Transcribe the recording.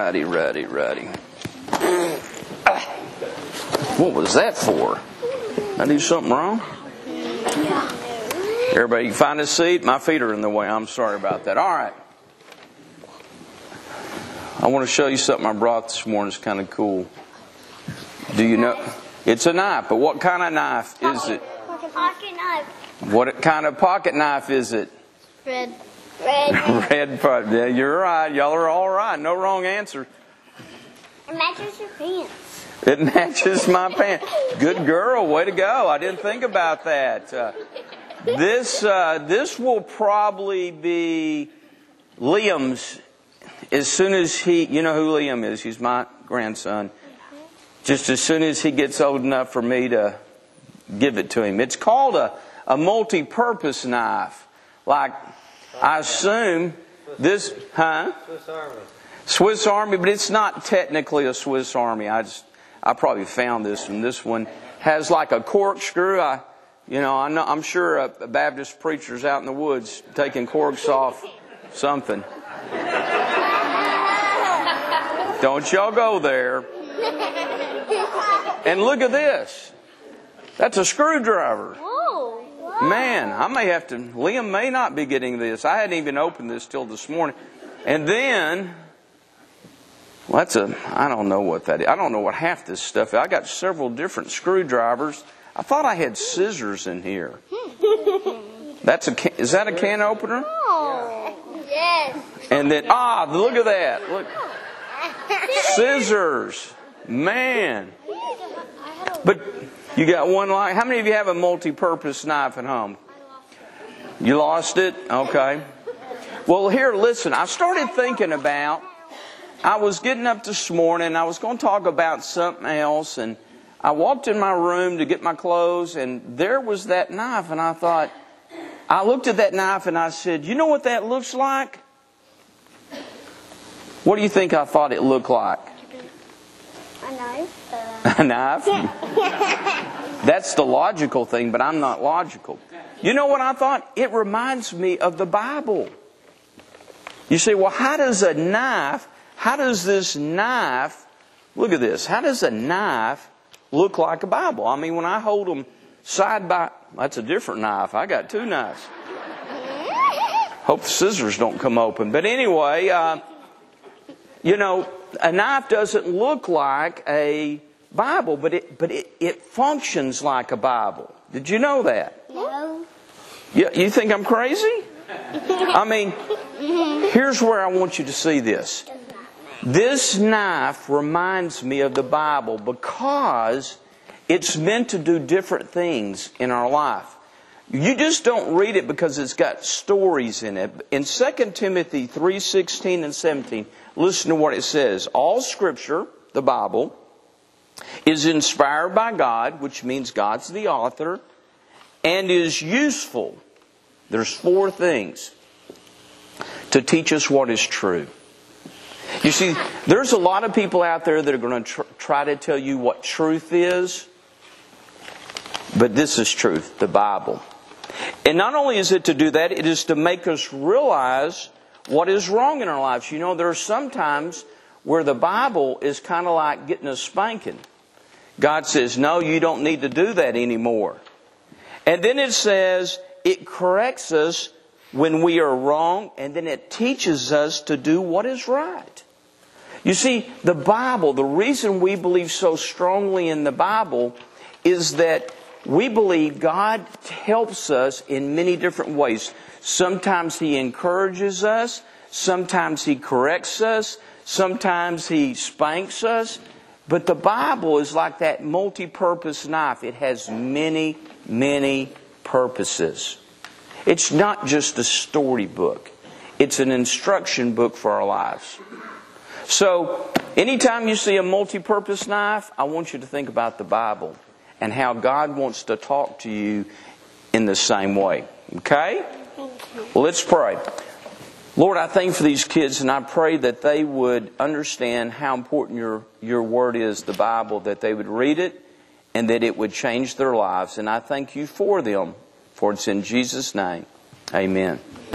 Righty. What was that for? Did I do something wrong? Yeah. Everybody can find a seat. My feet are in the way. I'm sorry about that. All right. I want to show you something I brought this morning. It's kind of cool. Do you know? It's a knife, but what kind of knife is it? Pocket knife. What kind of pocket knife is it? Red. Red. Yeah, you're right. Y'all are all right. No wrong answer. It matches your pants. It matches my pants. Good girl. Way to go. I didn't think about that. This will probably be Liam's as soon as he, you know who Liam is. He's my grandson. Just as soon as he gets old enough for me to give it to him. It's called a multi-purpose knife. Like, I assume this, Swiss Army. Swiss Army, but it's not technically a Swiss Army. I probably found this one. This one has like a corkscrew. I'm sure a Baptist preacher's out in the woods taking corks off something. Don't y'all go there. And look at this. That's a screwdriver. Oh. Man, I may have to... Liam may not be getting this. I hadn't even opened this till this morning. And then... Well, I don't know what that is. I don't know what half this stuff is. I got several different screwdrivers. I thought I had scissors in here. Is that a can opener? Oh. Yes. And then... look at that. Look. Scissors. Man. But you got one like... How many of you have a multi-purpose knife at home? You lost it? Okay. Well, here, listen. I started thinking about... I was getting up this morning. I was going to talk about something else. And I walked in my room to get my clothes. And there was that knife. And I thought... I looked at that knife and I said, you know what that looks like? What do you think I thought it looked like? A knife. A knife? That's the logical thing, but I'm not logical. You know what I thought? It reminds me of the Bible. You say, well, how does this knife, look at this, how does a knife look like a Bible? I mean, when I hold them side by, that's a different knife. I got two knives. Hope the scissors don't come open. But anyway, a knife doesn't look like a Bible, but it functions like a Bible. Did you know that? No. You think I'm crazy? I mean, here's where I want you to see this. This knife reminds me of the Bible because it's meant to do different things in our life. You just don't read it because it's got stories in it. In 2 Timothy 3:16 and 17, listen to what it says. All Scripture, the Bible, is inspired by God, which means God's the author, and is useful. There's 4 things to teach us what is true. You see, there's a lot of people out there that are going to try to tell you what truth is, but this is truth, the Bible. And not only is it to do that, it is to make us realize what is wrong in our lives. You know, there are some times where the Bible is kind of like getting a spanking. God says, no, you don't need to do that anymore. And then it says it corrects us when we are wrong, and then it teaches us to do what is right. You see, the Bible, the reason we believe so strongly in the Bible is that we believe God helps us in many different ways. Sometimes He encourages us. Sometimes He corrects us. Sometimes He spanks us. But the Bible is like that multi-purpose knife. It has many, many purposes. It's not just a storybook. It's an instruction book for our lives. So, anytime you see a multi-purpose knife, I want you to think about the Bible and how God wants to talk to you in the same way. Okay? Well, let's pray. Lord, I thank you for these kids, and I pray that they would understand how important your Word is, the Bible, that they would read it, and that it would change their lives. And I thank you for them, for it's in Jesus' name. Amen.